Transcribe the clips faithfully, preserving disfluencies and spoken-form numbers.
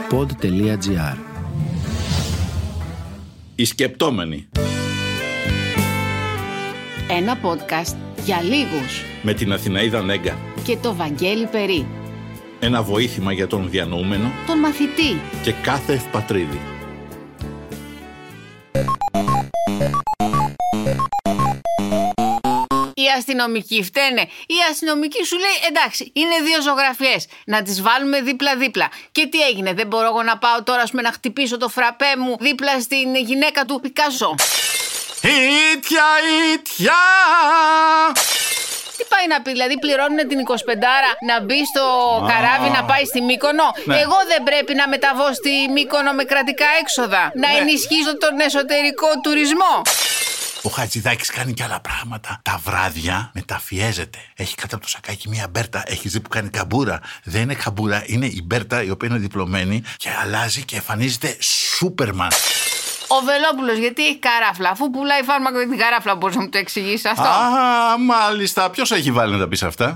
pod τελεία gr. Οι σκεπτόμενοι. Ένα podcast για λίγους. Με την Αθηναίδα Νέγκα Και το Βαγγέλη Περί. Ένα βοήθημα για τον διανοούμενο, Τον μαθητή και κάθε ευπατρίδη. Οι αστυνομικοί φταίνε. Η αστυνομική σου λέει εντάξει, είναι δύο ζωγραφιές. Να τις βάλουμε δίπλα-δίπλα. Και τι έγινε, δεν μπορώ εγώ να πάω τώρα πούμε, να χτυπήσω το φραπέ μου δίπλα στην γυναίκα του Πικάσο? Ήτια, ήτια! Τι πάει να πει, δηλαδή πληρώνουν την εικοσιπεντάρα να μπει στο ah. καράβι να πάει στη Μύκονο? Ναι. Εγώ δεν πρέπει να μεταβώ στη Μύκονο με κρατικά έξοδα? Να ναι. ενισχύσω τον εσωτερικό τουρισμό? Ο Χατζηδάκης κάνει και άλλα πράγματα. Τα βράδια μεταφιέζεται. Έχει κάτω από το σακάκι μία μπέρτα. Έχει δει που κάνει καμπούρα? Δεν είναι καμπούρα, είναι η μπέρτα η οποία είναι διπλωμένη και αλλάζει και εμφανίζεται Σούπερμαν. Ο Βελόπουλος γιατί έχει καράφλα? Αφού πουλάει φάρμακο για την καράφλα, μπορείς να μου το εξηγήσεις αυτό? Α, μάλιστα. Ποιος έχει βάλει να τα πεις αυτά?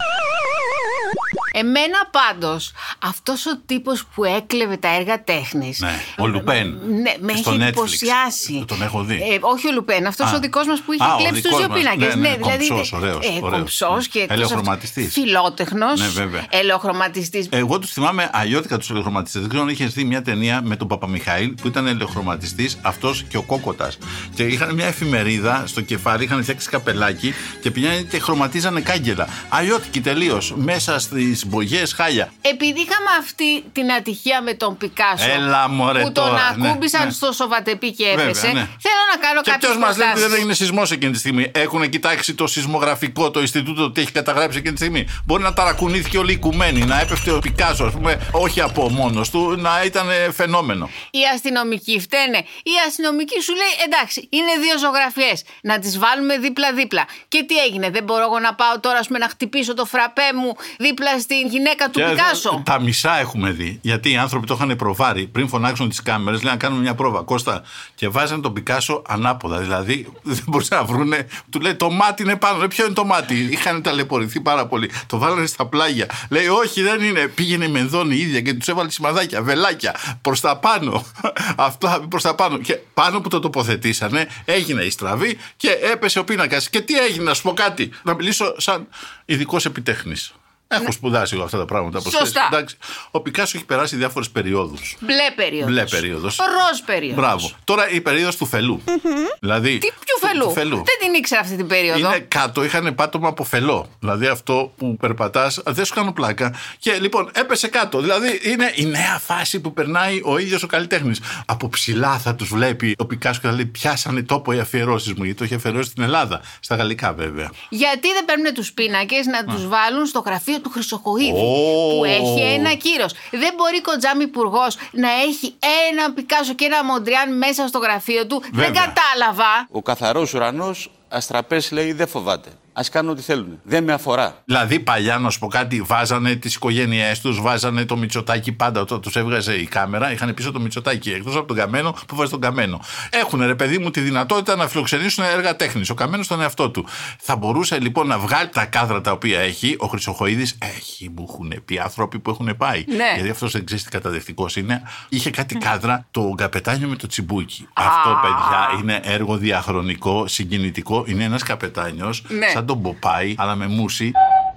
Εμένα πάντως, αυτός ο τύπος που έκλεβε τα έργα τέχνης. Ναι, ο Λουπέν. Ναι, με έχει εντυπωσιάσει. Τον έχω δει. Ε, όχι ο Λουπέν, αυτός α, ο δικός μας που είχε α, κλέψει τους δύο πίνακες. Ναι, ναι, ναι, δηλαδή, κομψός, ωραίος. Ε, κομψός και ελαιοχρωματιστής. Φιλότεχνος. Ναι, βέβαια. Ελαιοχρωματιστής. Εγώ τους θυμάμαι αλλιώτικα τους ελαιοχρωματιστές. Δεν ξέρω αν είχες δει μια ταινία με τον Παπαμιχαήλ που ήταν ελαιοχρωματιστής, αυτός και ο Κόκοτας. Και είχαν μια εφημερίδα στο κεφάλι, είχαν φτιάξει καπελάκι και πηγαίνανε και χρωματίζανε κάγκελα. Αλλιώτικοι τελείως. Μέσα στις μπογιές χάλια. Επειδή είχαμε αυτή την ατυχία με τον Πικάσο, έλα, μωρέ, που τον τώρα, ακούμπησαν ναι, ναι. στο Σοβατεπί και έπεσε, βέβαια, ναι. θέλω να κάνω και κάποιες ποιος μας λέει ότι δεν προτάσεις. έγινε σεισμός εκείνη τη στιγμή? Έχουν κοιτάξει το σεισμογραφικό, το Ινστιτούτο, τι έχει καταγράψει εκείνη τη στιγμή? Μπορεί να ταρακουνήθηκε όλη η οικουμένη, να έπεφτε ο Πικάσο, ας πούμε, όχι από μόνος του, να ήταν φαινόμενο. Οι αστυνομικοί φταίνε. Η αστυνομική σου λέει εντάξει, είναι δύο ζωγραφιές. Να τις βάλουμε δίπλα-δίπλα. Και τι έγινε, δεν μπορώ εγώ να πάω τώρα πούμε, να χτυπήσω το φραπέ μου δίπλα στην γυναίκα του και Πικάσο? Τα μισά έχουμε δει. Γιατί οι άνθρωποι το είχαν προβάρει πριν φωνάξουν τις κάμερες, λέει να κάνουμε μια πρόβα. Κώστα, και βάζανε τον Πικάσο ανάποδα. Δηλαδή δεν μπορούσαν να βρούνε. Του λέει το μάτι είναι πάνω. Λέει, ποιο είναι το μάτι? Είχαν ταλαιπωρηθεί πάρα πολύ. Το βάλανε στα πλάγια. Λέει όχι, δεν είναι. Πήγαινε με ενδώνη η ίδια και του έβαλε σημαδάκια, βελάκια προς τα πάνω. Αυτό προς τα πάνω. Και πάνω που το τοποθετήσανε έγινε η στραβή και έπεσε ο πίνακας. Και τι έγινε, να σου πω κάτι. Να μιλήσω σαν ειδικός επιτέχνης. Έχω σπουδάσει εγώ αυτά τα πράγματα. Σωστά. Εντάξει, ο Πικάσο έχει περάσει διάφορες περιόδους. Μπλε περίοδος. Μπλε περίοδος. Ροζ περίοδος. Μπράβο. Τώρα η περίοδος του φελού. Mm-hmm. Δηλαδή. Τι, ποιου φελού? φελού? Δεν την ήξερα αυτή την περίοδο. Είναι κάτω, είχαν πάτωμα από φελό. Δηλαδή αυτό που περπατάς, δεν σου κάνω πλάκα. Και λοιπόν έπεσε κάτω. Δηλαδή είναι η νέα φάση που περνάει ο ίδιος ο καλλιτέχνης. Από ψηλά θα τους βλέπει ο Πικάσο και θα λέει πιάσανε τόπο οι αφιερώσεις μου. Γιατί το έχει αφιερώσει στην Ελλάδα. Στα γαλλικά βέβαια. Γιατί δεν παίρνουν τους πίνακες να τους βάλουν στο γραφείο του Χρυσοχοΐδη, oh. που έχει ένα κύρος? Δεν μπορεί κοντζάμι υπουργός να έχει ένα Πικάσο και ένα Μοντριάν μέσα στο γραφείο του. Βέβαια. Δεν κατάλαβα. Ο καθαρός ουρανός αστραπές λέει δεν φοβάται. Ας κάνουν ό,τι θέλουν. Δεν με αφορά. Δηλαδή παλιά, να σου πω κάτι, βάζανε τις οικογένειές τους, βάζανε το Μητσοτάκι πάντα όταν τους έβγαζε η κάμερα. Είχαν πίσω το Μητσοτάκι, εκτός από τον Καμένο που βάζει τον Καμένο. Έχουν ρε παιδί μου τη δυνατότητα να φιλοξενήσουν έργα τέχνης. Ο Καμένος στον εαυτό του. Θα μπορούσε λοιπόν να βγάλει τα κάδρα τα οποία έχει. Ο Χρυσοχοΐδης έχει, μου έχουν πει άνθρωποι που έχουν πάει. Ναι. Γιατί αυτός δεν ξέρει τι καταδευτικός είναι. Είχε κάτι κάδρα, το καπετάνιο με το τσιμπούκι. Ah. Αυτό, παιδιά, είναι έργο διαχρονικό, συγκινητικό. Είναι ένας καπετάνιος. Ναι. Τον Ποπάι, αλλά με μουσι.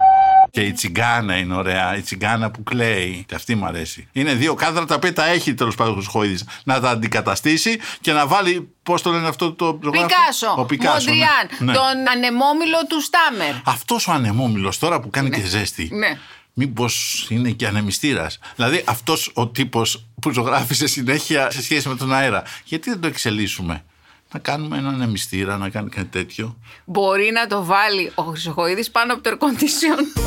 Και η τσιγκάνα είναι ωραία. Η τσιγκάνα που κλαίει. Και αυτή μου αρέσει. Είναι δύο κάδρα τα οποία τα έχει τέλος πάντων ο Χρυσοχοΐδης. Να τα αντικαταστήσει και να βάλει. Πώς το λένε αυτό το Πικάσο, ο Πικάσο, Μοντριάν, ναι. Τον ανεμόμυλο του Στάμερ. Αυτός ο ανεμόμυλος τώρα που κάνει ναι. και ζέστη. Ναι. Μήπως είναι και ανεμιστήρας? Δηλαδή αυτός ο τύπος που ζωγράφησε συνέχεια σε σχέση με τον αέρα. Γιατί δεν το εξελίσσουμε? Να κάνουμε έναν ανεμιστήρα, να κάνει κάτι τέτοιο. Μπορεί να το βάλει ο Χρυσοχοΐδης πάνω από το air condition.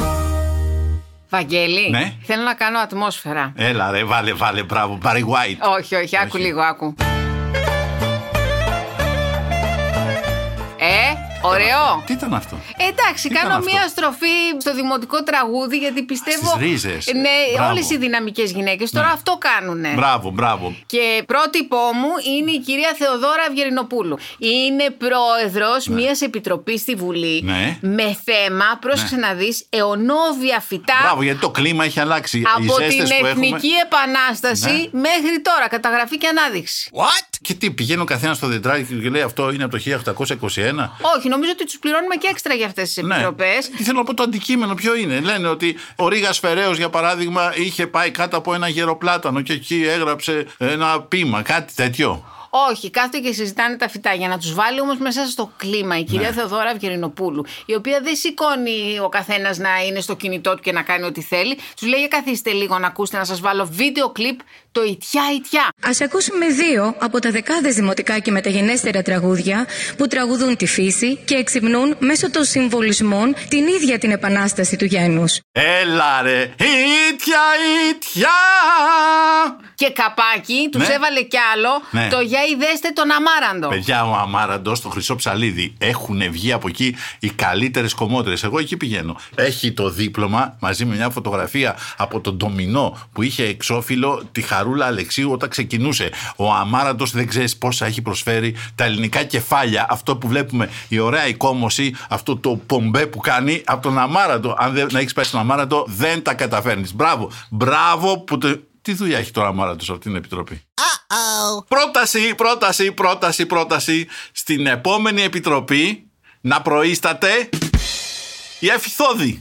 Βαγγέλη, ναι. θέλω να κάνω ατμόσφαιρα. Έλα ρε, βάλε, βάλε, μπράβο, Barry White. Όχι, όχι, άκου όχι. λίγο, άκου. Ε, Ωραίο. Τι ήταν αυτό? Εντάξει, Τι κάνω ήταν μία αυτό? στροφή στο δημοτικό τραγούδι, γιατί πιστεύω. Στις ρίζες. Ναι, όλες οι δυναμικές γυναίκες τώρα Ναι. αυτό κάνουνε. Μπράβο, μπράβο. Και πρότυπό μου είναι η κυρία Θεοδόρα Αυγερινοπούλου. Είναι πρόεδρος Ναι. μιας επιτροπής στη Βουλή Ναι. με θέμα, πρόσεξε να δεις, αιωνόβια φυτά. Μπράβο, γιατί το κλίμα έχει αλλάξει. Οι Από την ζέστες που Εθνική έχουμε... Επανάσταση Ναι. μέχρι τώρα. Καταγραφή και ανάδειξη. What? Και τι, πηγαίνει ο καθένας στο δεντράκι και λέει αυτό είναι από το χίλια οκτακόσια είκοσι ένα. Όχι, νομίζω ότι τους πληρώνουμε και έξτρα για αυτές τις επιτροπές. Τι θέλω να πω, το αντικείμενο ποιο είναι. Λένε ότι ο Ρήγας Φεραίος, για παράδειγμα, είχε πάει κάτω από ένα γεροπλάτανο και εκεί έγραψε ένα ποίημα, κάτι τέτοιο. Όχι, κάθονται και συζητάνε τα φυτά. Για να τους βάλει όμως μέσα στο κλίμα η κυρία Ναι. Θεοδόρα Αυγερινοπούλου, η οποία δεν σηκώνει ο καθένας να είναι στο κινητό του και να κάνει ό,τι θέλει. Τους λέει: καθίστε λίγο να ακούσετε, να σας βάλω βίντεο κλιπ, το Ιτιά Ιτιά. Ας ακούσουμε δύο από τα δεκάδες δημοτικά και μεταγενέστερα τραγούδια που τραγουδούν τη φύση και εξυμνούν μέσω των συμβολισμών την ίδια την επανάσταση του γένους. Έλα ρε, Ιτιά Ιτιά. Και καπάκι, τους Ναι. έβαλε κι άλλο Ναι. το «Για ειδέστε τον Αμάραντο». Παιδιά, ο Αμάραντος, το Χρυσό Ψαλίδι, έχουν βγει από εκεί οι καλύτερες κομμότρες. Εγώ εκεί πηγαίνω. Έχει το δίπλωμα μαζί με μια φωτογραφία από τον Ντομινό που είχε εξώφυλλο τη Χαρούλα Αλεξίου όταν ξεκινούσε. Ο Αμάραντος δεν ξέρεις πόσα έχει προσφέρει. Τα ελληνικά κεφάλια, αυτό που βλέπουμε, η ωραία εικόμωση, αυτό το πομπέ που κάνει από τον Αμάραντο. Αν δεν έχεις πάει στον Αμάραντο, δεν τα καταφέρνεις. Μπράβο, μπράβο που το. Τι δουλειά έχει τώρα Αμάραντος σε αυτήν την επιτροπή. Uh-oh. Πρόταση, πρόταση, πρόταση, πρόταση. Στην επόμενη επιτροπή να προείσταται η Εφηθόδη.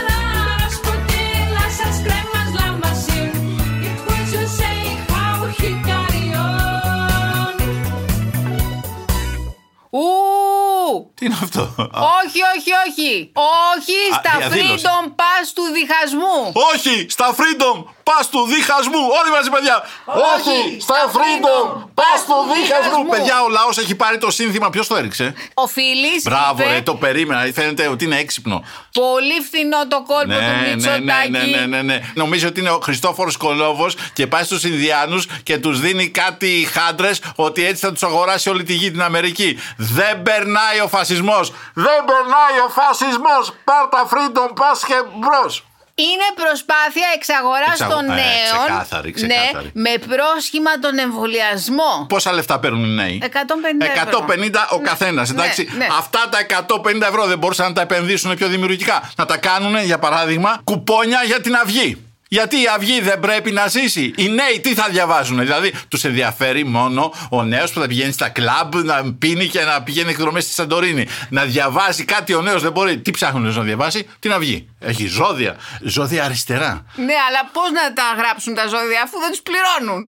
Ου! Τι είναι αυτό? Όχι, όχι, όχι. Όχι Α, στα διαδήλωση. freedom pass του διχασμού. Όχι στα freedom pass του διχασμού. Όλοι μαζί, παιδιά. Όχι στα freedom pass του διχασμού. Παιδιά, ο λαός έχει πάρει το σύνθημα. Ποιος το έριξε? Ο Φίλης Μπράβο, είπε, ρε, το περίμενα. Φαίνεται ότι είναι έξυπνο. πολύ φθηνό το κόλπο του Ναι, ναι, Μητσοτάκη. ναι, ναι, ναι, ναι. Νομίζω ότι είναι ο Χριστόφορος Κολόβος και πάει στους Ινδιάνους και τους δίνει κάτι χάντρες ότι έτσι θα τους αγοράσει όλη τη γη την Αμερική. Δεν περνάει ο φασισμός. Δεν περνάει ο φασισμός. Πάρ' τα freedom pass και μπρος. Είναι προσπάθεια εξαγοράς Εξαγο- των ε, νέων. ξεκάθαρη, ξεκάθαρη. Ναι, με πρόσχημα τον εμβολιασμό. Πόσα λεφτά παίρνουν οι νέοι? εκατόν πενήντα ευρώ. εκατόν πενήντα ο Ναι, καθένας, ναι, εντάξει. ναι. Αυτά τα εκατόν πενήντα ευρώ δεν μπορούσαν να τα επενδύσουν πιο δημιουργικά. Να τα κάνουν, για παράδειγμα, κουπόνια για την Αυγή. Γιατί η Αυγή δεν πρέπει να ζήσει. Οι νέοι τι θα διαβάζουν? Δηλαδή, τους ενδιαφέρει μόνο ο νέος που θα πηγαίνει στα κλαμπ, να πίνει και να πηγαίνει εκδρομές στη Σαντορίνη. Να διαβάζει κάτι ο νέος δεν μπορεί. Τι ψάχνουν να διαβάσει? Την Αυγή. Έχει ζώδια. Ζώδια αριστερά. Ναι, αλλά πώς να τα γράψουν τα ζώδια αφού δεν τους πληρώνουν.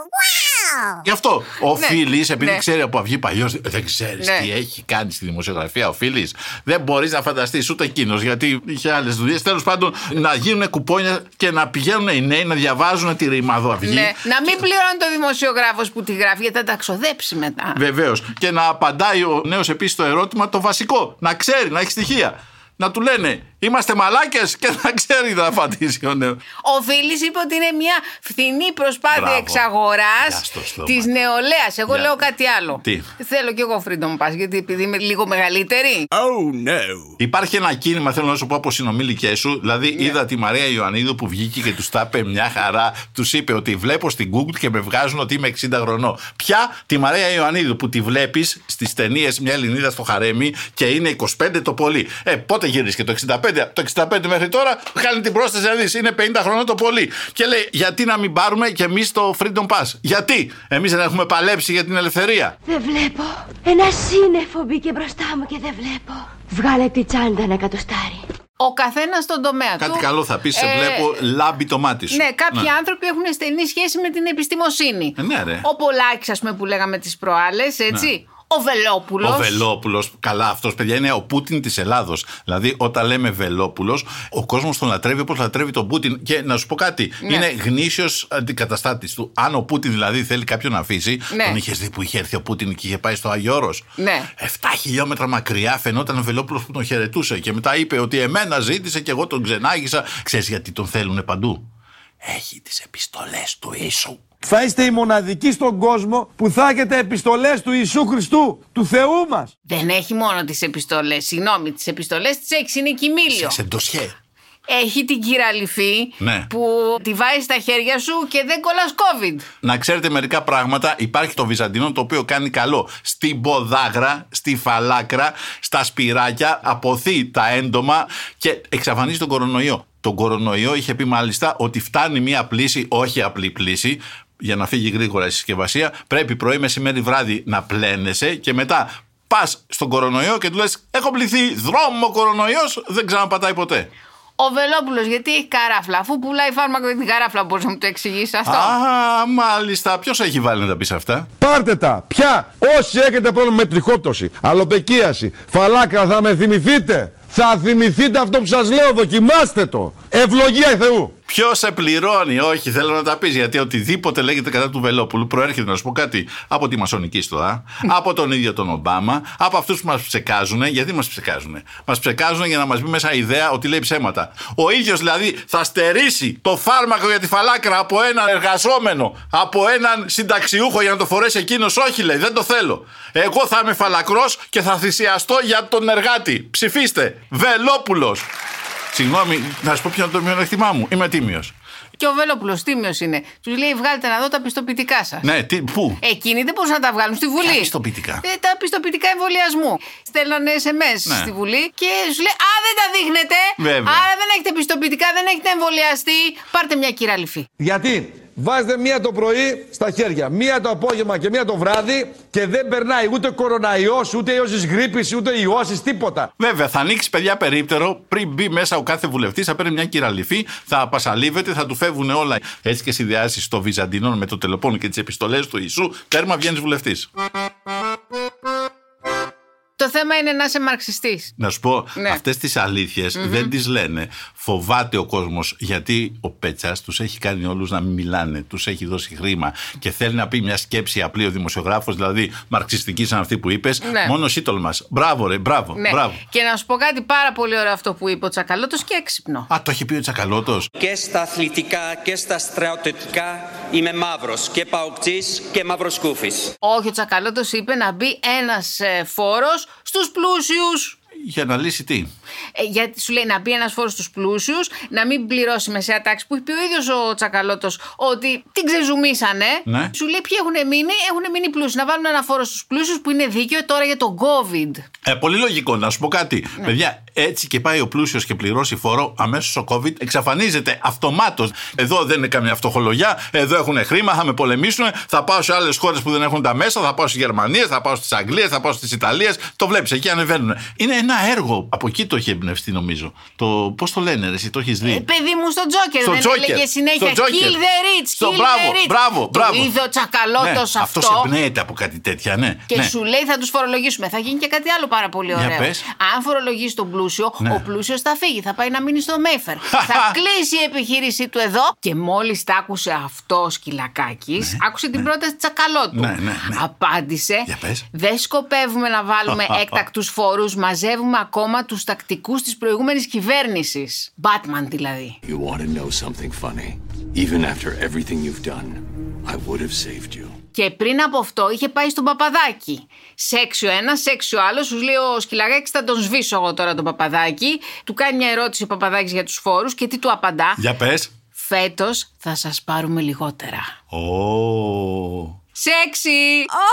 Γι' αυτό ο Ναι, Φίλης, επειδή ναι. ξέρει από Αυγή παλιός, δεν ξέρεις Ναι. τι έχει κάνει στη δημοσιογραφία ο Φίλης. Δεν μπορείς να φανταστείς ούτε εκείνος, γιατί είχε άλλες δουλειές. Τέλος πάντων, να γίνουν κουπόνια και να πηγαίνουν οι νέοι να διαβάζουν τη Ρημαδό Αυγή. Ναι, να μην πληρώνει το δημοσιογράφος που τη γράφει, γιατί θα τα ξοδέψει μετά. Βεβαίως. Και να απαντάει ο νέος επίσης το ερώτημα το βασικό. Να ξέρει, να έχει στοιχεία. Να του λένε είμαστε μαλάκες και να ξέρει να απαντήσει ο νέος. Ο Φίλης είπε ότι είναι μια φθηνή προσπάθεια Μπράβο. εξαγοράς Γεια στο στόμα. της νεολαίας. Εγώ Γεια. λέω κάτι άλλο. Τι? Θέλω κι εγώ freedom pass, γιατί επειδή είμαι λίγο μεγαλύτερη. Oh no. Υπάρχει ένα κίνημα, θέλω να σου πω, από συνομήλικέ σου. Δηλαδή, Ναι. είδα τη Μαρία Ιωαννίδου που βγήκε και του τα είπε μια χαρά. Του είπε ότι βλέπω στην Google και με βγάζουν ότι είμαι εξήντα χρονών. Πια τη Μαρία Ιωαννίδου που τη βλέπει στι ταινίες μια Ελληνίδα στο χαρέμι και είναι είκοσι πέντε το πολύ. Ε, πότε γύρισε το εξήντα πέντε? Το εξήντα πέντε μέχρι τώρα κάνει την πρόσταση να δει. Είναι πενήντα χρονών το πολύ. Και λέει, γιατί να μην πάρουμε κι εμεί το Freedom Pass? Γιατί? Εμεί δεν έχουμε παλέψει για την ελευθερία. Δεν βλέπω. Ένα σύννεφο μπήκε μπροστά μου και δεν βλέπω. Βγάλε τη τσάντα ένα εκατοστάρι. Ο καθένας στον τομέα του. Κάτι καλό θα πει, σε Ε, βλέπω λάμπει το μάτι σου. Ναι, κάποιοι άνθρωποι έχουν στενή σχέση με την επιστημοσύνη. Ε, ναι, ρε. Ο Πολάκης, ας πούμε, που λέγαμε τις προάλλες, έτσι. Ο Βελόπουλος. Ο Βελόπουλος, καλά, αυτός, παιδιά, είναι ο Πούτιν της Ελλάδος. Δηλαδή, όταν λέμε Βελόπουλος, ο κόσμος τον λατρεύει όπως λατρεύει τον Πούτιν. Και να σου πω κάτι, Ναι. είναι γνήσιος αντικαταστάτης του. Αν ο Πούτιν δηλαδή θέλει κάποιον να αφήσει, Ναι. τον είχες δει που είχε έρθει ο Πούτιν και είχε πάει στο Άγιο Όρος. Ναι. Εφτά χιλιόμετρα μακριά φαινόταν ο Βελόπουλος που τον χαιρετούσε. Και μετά είπε ότι εμένα ζήτησε και εγώ τον ξενάγησα. Ξέρεις γιατί τον θέλουν παντού? έχει τις επιστολές του Ιησού. Θα είστε οι μοναδικοί στον κόσμο που θα έχετε επιστολές του Ιησού Χριστού, του Θεού μας. Δεν έχει μόνο τις επιστολές, συγγνώμη, τις επιστολές τις έχει, είναι κοιμήλιο. Σε ντοσιέ. Έχει την κυραλυφή, ναι, που τη βάζει στα χέρια σου και δεν κολλάς COVID. Να ξέρετε μερικά πράγματα. Υπάρχει το Βυζαντινό, το οποίο κάνει καλό στην ποδάγρα, στη φαλάκρα, στα σπυράκια, αποθεί τα έντομα και εξαφανίζει τον κορονοϊό. Τον κορονοϊό είχε πει μάλιστα ότι φτάνει μία πλύση, όχι απλή πλύση, για να φύγει γρήγορα η συσκευασία. Πρέπει πρωί, μεσημέρι, βράδυ να πλένεσαι και μετά πας στον κορονοϊό και του λες: έχω πληθεί, δρόμο κορονοϊός, δεν ξαναπατάει ποτέ. Ο Βελόπουλος γιατί έχει καράφλα, αφού πουλάει φάρμακο για την καράφλα, μπορείς να μου το εξηγήσεις αυτό? Α, μάλιστα. Ποιος έχει βάλει να τα πεις αυτά? Πάρτε τα, πια, όσοι έχετε πρόβλημα με τριχόπτωση, αλοπεκίαση, φαλάκρα, θα με θυμηθείτε. Θα θυμηθείτε αυτό που σας λέω, δοκιμάστε το. Ευλογία Θεού. Ποιος σε πληρώνει? Όχι, θέλω να τα πεις, γιατί οτιδήποτε λέγεται κατά του Βελόπουλου προέρχεται, να σου πω κάτι, από τη μασονική στοά, από τον ίδιο τον Ομπάμα, από αυτούς που μας ψεκάζουν. Γιατί μας ψεκάζουν? Μας ψεκάζουν για να μας μπει μέσα η ιδέα ότι λέει ψέματα. Ο ίδιος δηλαδή θα στερήσει το φάρμακο για τη φαλάκρα από έναν εργαζόμενο, από έναν συνταξιούχο για να το φορέσει εκείνος. Όχι, λέει, δεν το θέλω. Εγώ θα είμαι φαλακρός και θα θυσιαστώ για τον εργάτη. Ψηφίστε. Βελόπουλος. Συγγνώμη, να σου πω ποιο είναι το μειονέκτημά μου. Είμαι τίμιος. Και ο Βελόπουλος τίμιος είναι. Τους λέει: βγάλετε να δω τα πιστοποιητικά σας. Ναι, τι, πού? Εκείνοι δεν μπορούσαν να τα βγάλουν στη Βουλή. Τα πιστοποιητικά. Ε, τα πιστοποιητικά εμβολιασμού. Στέλνανε ες εμ ες, ναι, στη Βουλή και σου λέει: α, δεν τα δείχνετε. Βέβαια. Άρα δεν έχετε πιστοποιητικά, δεν έχετε εμβολιαστεί. Πάρτε μια κυραλυφή. Γιατί βάζετε μία το πρωί στα χέρια, μία το απόγευμα και μία το βράδυ και δεν περνάει ούτε κοροναϊός, ούτε ιός της γρίπης, ούτε ιώσεις, τίποτα. Βέβαια, θα ανοίξει, παιδιά, περίπτερο. Πριν μπει μέσα ο κάθε βουλευτής, θα παίρνει μια κυραλυφή, θα απασαλίβεται, θα του φεύγουν όλα. Έτσι και συνδυάσεις το Βυζαντινό με το Τελοπόνο και τις επιστολές του Ιησού, τέρμα βγαίνεις βουλευτής. Το θέμα είναι να είσαι μαρξιστής. Να σου πω, ναι, αυτές τις αλήθειες mm-hmm. δεν τις λένε. Φοβάται ο κόσμος, γιατί ο Πέτσας τους έχει κάνει όλους να μην μιλάνε, τους έχει δώσει χρήμα και θέλει να πει μια σκέψη απλή ο δημοσιογράφος, δηλαδή μαρξιστική σαν αυτή που είπες. Ναι. Μόνο εσύ τολμάς. Μπράβο, ρε, μπράβο, ναι, μπράβο. Και να σου πω κάτι πάρα πολύ ωραίο αυτό που είπε ο Τσακαλώτος και έξυπνο. Α, το έχει πει ο Τσακαλώτος. Και στα αθλητικά και στα στρατιωτικά είμαι μαύρος και παοκτζής και μαυροσκούφης. Όχι, ο Τσακαλώτος είπε να μπει ένας ε, φόρος στους πλούσιους. Για να λύσει τι? Ε, γιατί σου λέει να μπει ένας φόρος στους πλούσιους, να μην πληρώσει μεσαία τάξη, που είπε ο ίδιος ο Τσακαλώτος ότι την ξεζουμίσανε. Ναι. Σου λέει ποιοι έχουν μείνει, έχουν μείνει πλούσιοι. Να βάλουν ένα φόρο στους πλούσιους που είναι δίκαιο τώρα για τον COVID. Ε, πολύ λογικό. Να σου πω κάτι. Ναι. Παιδιά, έτσι και πάει ο πλούσιος και πληρώσει φόρο, αμέσως ο COVID εξαφανίζεται αυτομάτως. Εδώ δεν είναι καμιά φτωχολογιά, εδώ έχουν χρήμα, θα με πολεμήσουν. Θα πάω σε άλλες χώρες που δεν έχουν τα μέσα, θα πάω στη Γερμανία, θα πάω στις Αγγλίες, θα πάω στις Ιταλίες. Το βλέπεις, εκεί ανεβαίνουν. Είναι ένα έργο. Από εκεί το έχει εμπνευστεί, νομίζω. Το, πώς το λένε, ρε, εσύ το έχεις δει? Ε, παιδί μου, στο Τζόκερ. Στο δεν Τζόκερ. έλεγε συνέχεια στο kill the rich, στο kill μπράβο, the rich. Μπράβο, μπράβο. Το είδε ο Τσακαλώτος ναι, αυτό. Αυτό εμπνέεται από κάτι τέτοια, ναι. Και ναι. σου λέει θα τους φορολογήσουμε. Θα γίνει και κάτι άλλο πάρα πολύ ωραίο. Αν φορολογήσει τον πλούσιο, ναι, ο πλούσιος θα φύγει, θα πάει να μείνει στο Μέιφερ. Θα κλείσει η επιχείρησή του εδώ. Και μόλις τα άκουσε αυτό ο Σκυλακάκης, ναι, άκουσε ναι, την πρόταση Τσακαλώτου. Ναι, ναι, ναι. Απάντησε: δεν σκοπεύουμε να βάλουμε έκτακτους φόρους, μαζεύουμε ακόμα τους τακτικούς της προηγούμενης κυβέρνησης. Batman δηλαδή. You want to know something funny? Even after everything you've done, I would have saved you. Και πριν από αυτό είχε πάει στον Παπαδάκη. Σέξιο ένα, σέξιο άλλο. Σου λέει ο Σκυλακάκης: θα τον σβήσω εγώ τώρα τον Παπαδάκη. Του κάνει μια ερώτηση ο Παπαδάκης για τους φόρους και τι του απαντά? Για πες. Φέτος θα σας πάρουμε λιγότερα. Oh. Σεξι!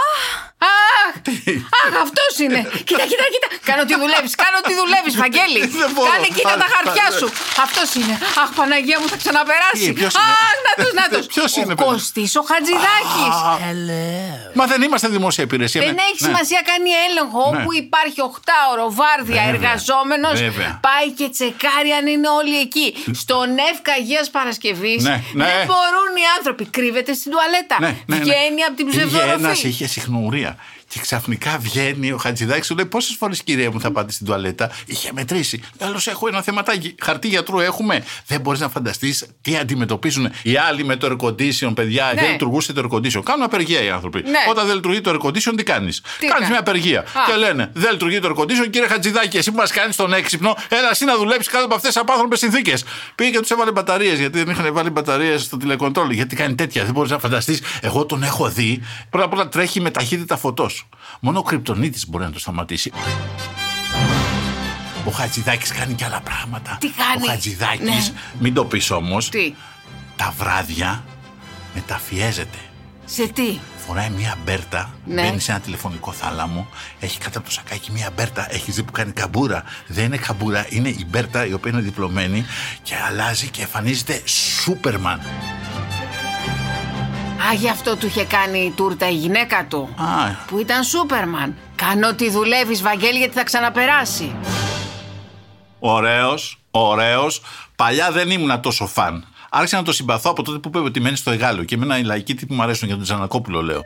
Αχ! Αχ, αυτός είναι! Κοίτα, κοίτα, κοίτα! Κάνω τι δουλεύεις, κάνω τι δουλεύεις, Βαγγέλη! Κάνε, κοίτα τα χαρτιά σου! Αυτός είναι! Αχ, Παναγία μου, θα ξαναπεράσει! Αχ, νάτος, νάτος! Ο Κωστής ο Χατζηδάκης! Μα δεν είμαστε δημόσια υπηρεσία. Δεν έχει σημασία, κάνει έλεγχο. Όπου υπάρχει οχτάωρο βάρδια εργαζόμενος, πάει και τσεκάρει αν είναι όλοι εκεί. Στον Εύκα Αγίας Παρασκευής δεν μπορούν οι άνθρωποι. Κρύβεται στην τουαλέτα. Βγαίνει από την ψευδορροφή. Ένας είχε συχνουρία Και ξαφνικά βγαίνει ο Χατζηδάκης, του λέει: πόσες φορές, κυρία μου, θα πάτε στην τουαλέτα? Είχε μετρήσει. Άλλος, έχω ένα θεματάκι. Χαρτί γιατρού έχουμε. Δεν μπορείς να φανταστείς τι αντιμετωπίζουν οι άλλοι με το air condition, παιδιά. Ναι. Δεν λειτουργούσε το air condition. Κάνουν απεργία οι άνθρωποι. Ναι. Όταν δεν λειτουργεί το air condition, τι κάνεις? Κάνεις μια απεργία. Α. Και λένε: δεν λειτουργεί το air condition, κύριε Χατζηδάκη, εσύ που μας κάνεις τον έξυπνο, έλα εσύ να δουλέψεις κάτω από αυτές τις απάνθρωπες συνθήκες. Πήγε και τους έβαλε μπαταρίες, γιατί δεν είχαν βάλει μπαταρίες στο τηλεκοντρόλ. Γιατί κάνει τέτοια, δεν μπορείς να φανταστείς. Εγώ τον έχω δει. Πρώτα απ' όλα τρέχει με ταχύτητα φωτός. Μόνο ο Κρυπτονίτης μπορεί να το σταματήσει. Ο Χατζηδάκης κάνει και άλλα πράγματα. Τι κάνει? Ο Χατζηδάκης, ναι. Μην το πεις όμως. Τι? Τα βράδια μεταφιέζεται. Σε τι? Φοράει μια μπέρτα, ναι. Μπαίνει σε ένα τηλεφωνικό θάλαμο, έχει κάτω από το σακάκι μια μπέρτα. Έχει δει που κάνει καμπούρα? Δεν είναι καμπούρα, είναι η μπέρτα η οποία είναι διπλωμένη και αλλάζει και εμφανίζεται Σούπερμαν. Α, γι' αυτό του είχε κάνει η τούρτα η γυναίκα του. Α. Που ήταν Σούπερμαν. Κάνω ότι δουλεύεις, Βαγγέλη, γιατί θα ξαναπεράσει. Ωραίος, ωραίος. Παλιά δεν ήμουν τόσο φαν. Άρχισα να το συμπαθώ από τότε που είπε ότι μένει στο Εγάλεο. Και εμένα οι λαϊκοί τύποι μου αρέσουν, για τον Τζανακόπουλο λέω.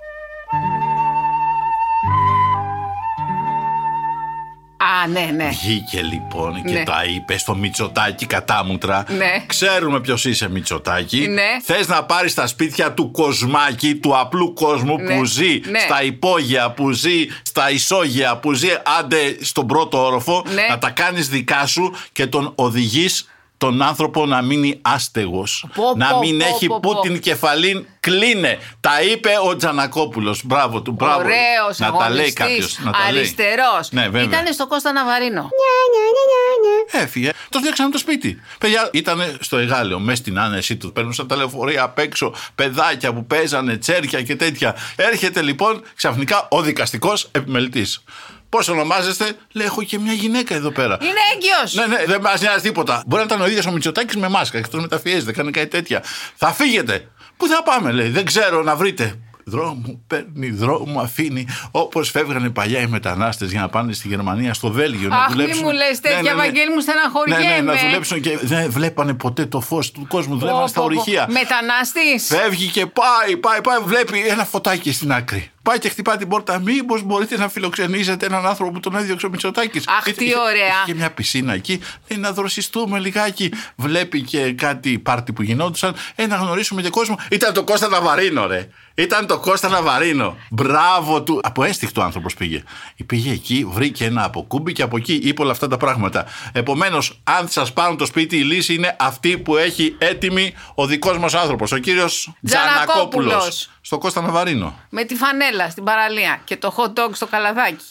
Α, ναι, ναι. Βγήκε λοιπόν ναι. και τα είπε στο Μητσοτάκη κατάμουτρα. Ναι. Ξέρουμε ποιος είσαι, Μητσοτάκη. Ναι. Θες να πάρεις τα σπίτια του κοσμάκι, του απλού κόσμου, ναι. που ζει ναι. στα υπόγεια, που ζει στα ισόγεια, που ζει άντε στον πρώτο όροφο, ναι. να τα κάνεις δικά σου και τον οδηγείς τον άνθρωπο να μείνει άστεγος. Πω, να πω, μην πω, έχει πω, Πούτιν κεφαλήν. Κλείνε. Τα είπε ο Τζανακόπουλος. Μπράβο του. Μπράβο. Ωραίος, να τα λέει κάποιος. Αριστερός. Ναι, ήτανε στο Κώστα Ναβαρίνο. Έφυγε. Το διώξανε το σπίτι. Παιδιά, ήταν στο Εγάλεο, μέσα στην άνεση του. Παίρνουν τα λεωφορεία απ' έξω, παιδάκια που παίζανε, τσέρκια και τέτοια. Έρχεται λοιπόν ξαφνικά ο δικαστικός επιμελητής. Πώς ονομάζεστε? Λέει: έχω και μια γυναίκα εδώ πέρα. Είναι έγκυος. Ναι, ναι, δεν μας νοιάζει τίποτα. Μπορεί να ήταν ο ίδιος ο Μητσοτάκης με μάσκα, εκτός μεταφιέζεται, κάνει κάτι τέτοια. Θα φύγετε. Πού θα πάμε, λέει? Δεν ξέρω, να βρείτε. Δρόμο παίρνει, δρόμο αφήνει. Όπως φεύγανε παλιά οι μετανάστες για να πάνε στη Γερμανία, στο Βέλγιο. Αχ, να δουλέψουν. μη μου λες τέτοια, ναι, ναι, ναι. Βαγγέλη, μου στεναχωριέμαι. Ναι, ναι, να δουλέψουν και δεν βλέπανε ποτέ το φως του κόσμου. Δουλεύανε στα ορυχεία. Μετανάστης. Φεύγει και πάει, πάει, πάει. Βλέπει ένα φωτάκι στην άκρη. Πάει και χτυπάει την πόρτα. Μήπως μπορείτε να φιλοξενήσετε έναν άνθρωπο που τον έδιωξε ο Μητσοτάκης? Αχ, τι είχε, ωραία. Είχε και μια πισίνα εκεί. Ε, να δροσιστούμε λιγάκι. Βλέπει και κάτι πάρτι που γινόντουσαν. Ε, να γνωρίσουμε και κόσμο. Ήταν το Κώστα Ναβαρίνο, ρε. Ήταν το Κώστα Ναβαρίνο. Μπράβο του. Από αίσθηκτο άνθρωπος πήγε. Πήγε εκεί, βρήκε ένα αποκούμπι και από εκεί είπε όλα αυτά τα πράγματα. Επομένως, αν σας πάρουν το σπίτι, η λύση είναι αυτή που έχει έτοιμη ο δικός μας άνθρωπος, ο κύριος Τζανακόπουλος. Στο Κώστα Ναβαρίνο. Με τη φανέλα στην παραλία και το hot dog στο καλαδάκι.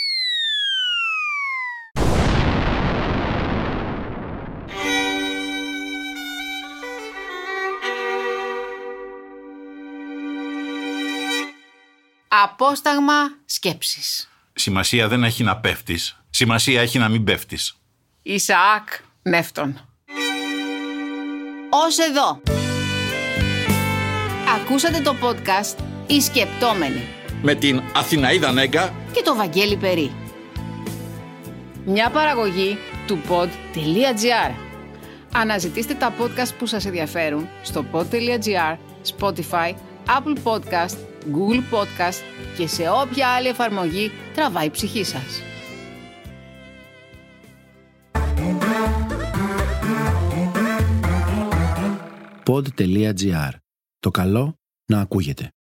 Απόσταγμα σκέψης. Σημασία δεν έχει να πέφτεις. Σημασία έχει να μην πέφτεις. Ισαάκ Νεύτων. Ως εδώ. Ακούσατε το podcast «Οι Σκεπτόμενοι» με την Αθηναίδα Νέγκα και το Βαγγέλη Περί. Μια παραγωγή του pod.gr. Αναζητήστε τα podcast που σας ενδιαφέρουν στο pod.gr, Spotify, Apple Podcast, Google Podcast και σε όποια άλλη εφαρμογή τραβάει η ψυχή σας. pod.gr. Το καλό να ακούγεται.